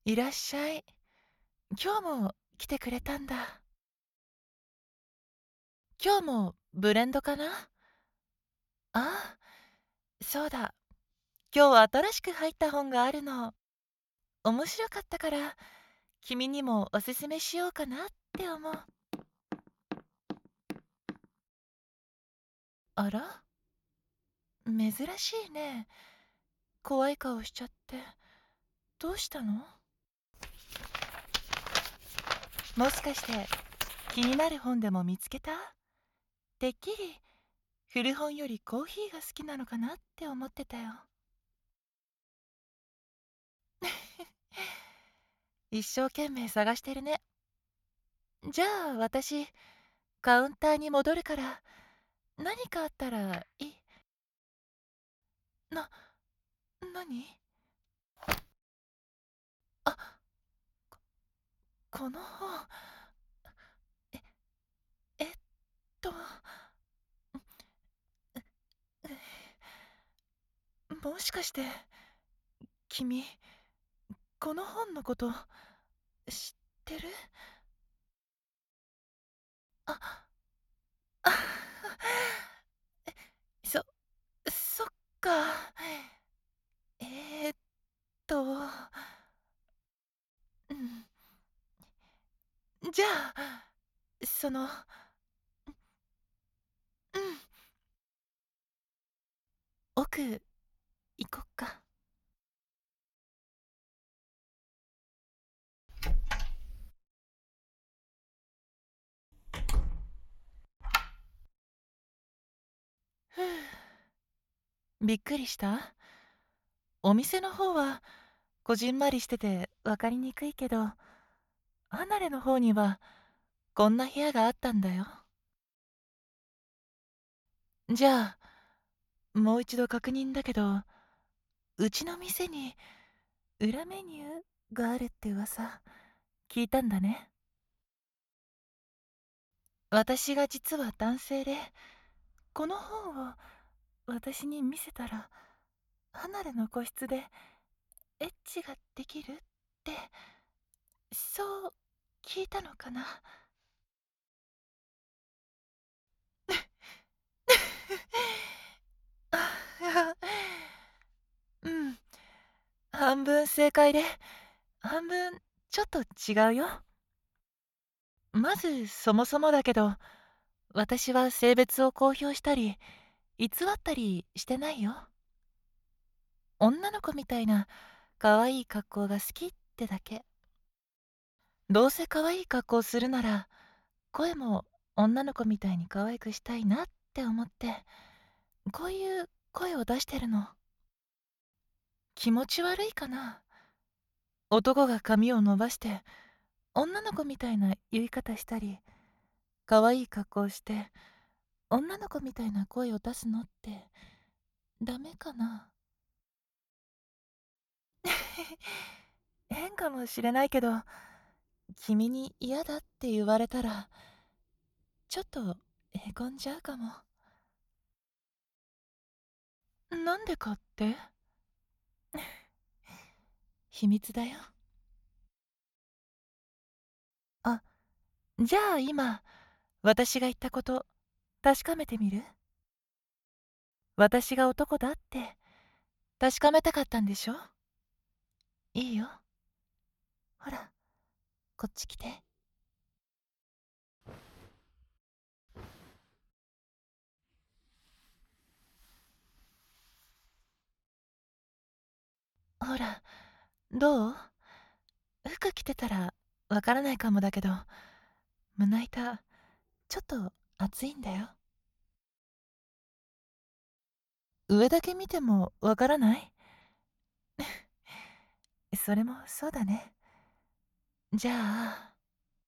いらっしゃい。今日も来てくれたんだ。今日もブレンドかな？ああ、そうだ。今日は新しく入った本があるの。面白かったから、君にもおすすめしようかなって思う。あら？珍しいね。怖い顔しちゃって。どうしたの？もしかして気になる本でも見つけた？てっきり古本よりコーヒーが好きなのかなって思ってたよ。一生懸命探してるね。じゃあ私、カウンターに戻るから、何かあったらいい？な、何？あ、この本、え、えっと、もしかして、君、この本のこと、知ってる？あ、あ、そ、そっか。えーっと、じゃあ、うん、奥、行こっか。ふう、びっくりした？お店の方は、こじんまりしてて分かりにくいけど、離れの方にはこんな部屋があったんだよ。じゃあ、もう一度確認だけど、うちの店に裏メニューがあるって噂、聞いたんだね。私が実は男性で、この本を私に見せたら、離れの個室でエッチができるって、そう聞いたのかな。うん、半分正解で、半分ちょっと違うよ。まずそもそもだけど、私は性別を公表したり、偽ったりしてないよ。女の子みたいな可愛い格好が好きってだけ。どうせ可愛い格好するなら、声も女の子みたいに可愛くしたいなって思って、こういう声を出してるの。気持ち悪いかな？男が髪を伸ばして、女の子みたいな言い方したり、可愛い格好して、女の子みたいな声を出すのって、ダメかな？変かもしれないけど、君に嫌だって言われたら、ちょっとへこんじゃうかも。なんでかって？秘密だよ。あ、じゃあ今、私が言ったこと、確かめてみる？私が男だって、確かめたかったんでしょ？いいよ。ほら、こっち来て。ほら、どう？服着てたらわからないかもだけど、胸板、ちょっと熱いんだよ。上だけ見てもわからない？それもそうだね。じゃあ、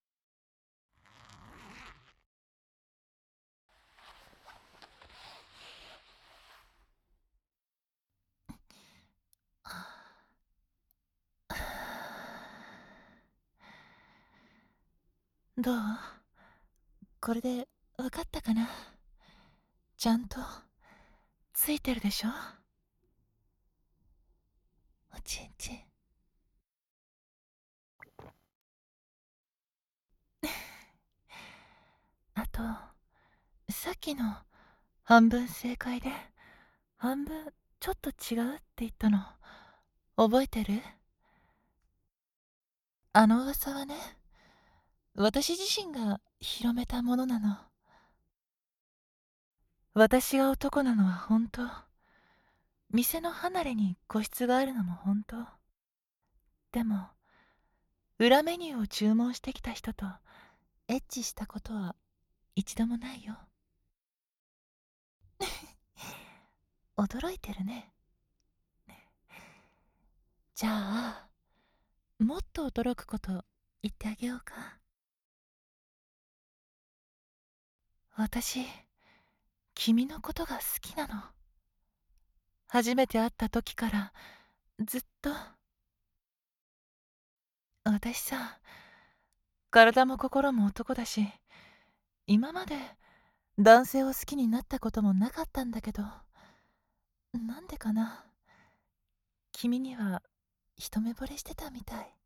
どう？これでわかったかな？ちゃんとついてるでしょ？おちんちん。 さっきの半分正解で、半分ちょっと違うって言ったの、覚えてる？あの噂はね、私自身が広めたものなの。私が男なのは本当。店の離れに個室があるのも本当。でも、裏メニューを注文してきた人とエッチしたことは一度もないよ。驚いてるね。じゃあ、もっと驚くこと言ってあげようか。私、君のことが好きなの。初めて会った時からずっと。私さ、体も心も男だし、今まで男性を好きになったこともなかったんだけど、なんでかな。君には一目惚れしてたみたい。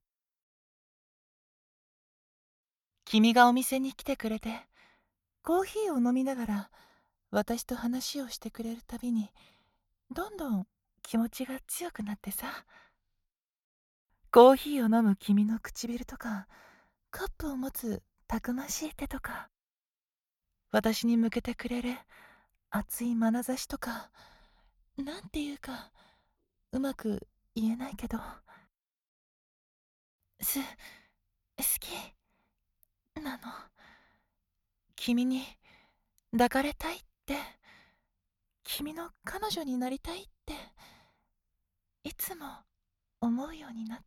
君がお店に来てくれて、コーヒーを飲みながら私と話をしてくれるたびに、どんどん気持ちが強くなってさ。コーヒーを飲む君の唇とか、カップを持つたくましい手とか、私に向けてくれる熱い眼差しとか、なんていうか、うまく言えないけど、好きなの。君に抱かれたいって、君の彼女になりたいって、いつも思うようになった。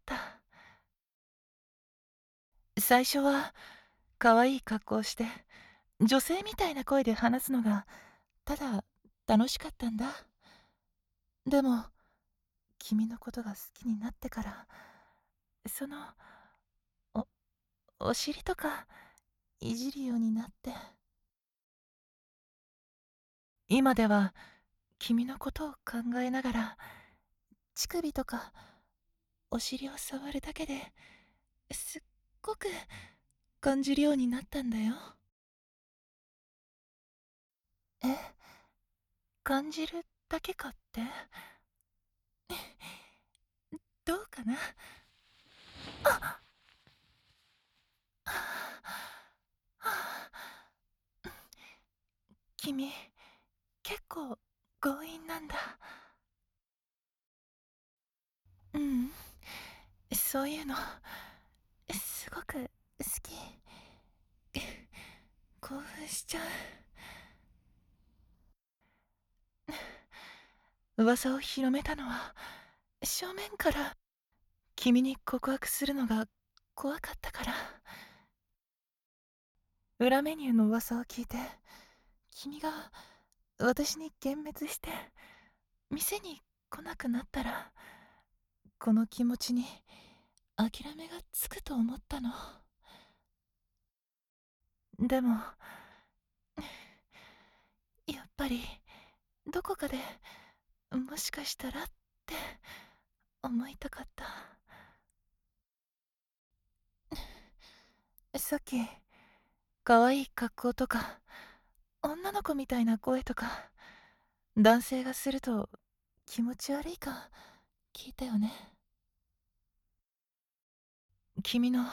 最初は可愛い格好をして、女性みたいな声で話すのがただ楽しかったんだ。でも君のことが好きになってから、そのおお尻とかいじるようになって、今では君のことを考えながら、乳首とかお尻を触るだけですっごく感じるようになったんだよ。え、感じるだけかって？どうかな。あ君、結構強引なんだ。うん、そういうのすごく好き。興奮しちゃう。噂を広めたのは正面から君に告白するのが怖かったから。裏メニューの噂を聞いて、君が私に幻滅して店に来なくなったら、この気持ちに諦めがつくと思ったの。でもやっぱりどこかでもしかしたらって思いたかった。さっき可愛い格好とか女の子みたいな声とか男性がすると気持ち悪いか聞いたよね。君の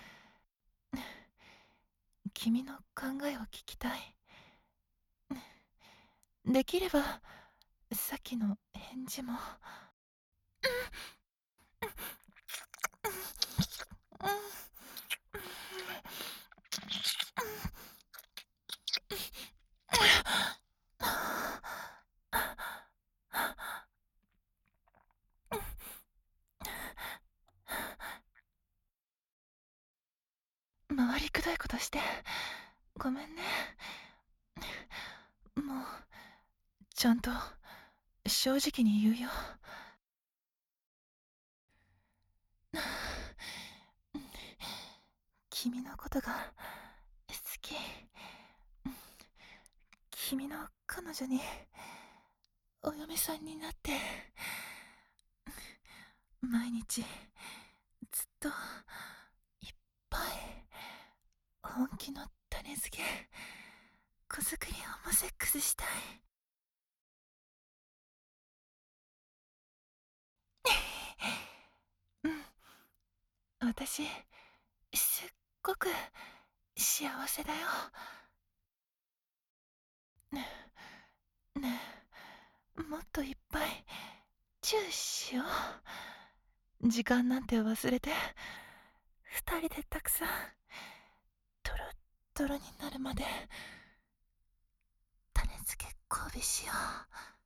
君の考えを聞きたい。できればさっきの返事も。回りくどいことしてごめんね。もうちゃんと正直に言うよ。君のことが好き。君の彼女にお嫁さんになって、毎日ずっといっぱい本気の種付けクスしたい。うん、私、すっごく幸せだよ。ねねえ、もっといっぱいチューしよう。時間なんて忘れて、二人でたくさん、トロットロになるまで、種付け交尾しよう。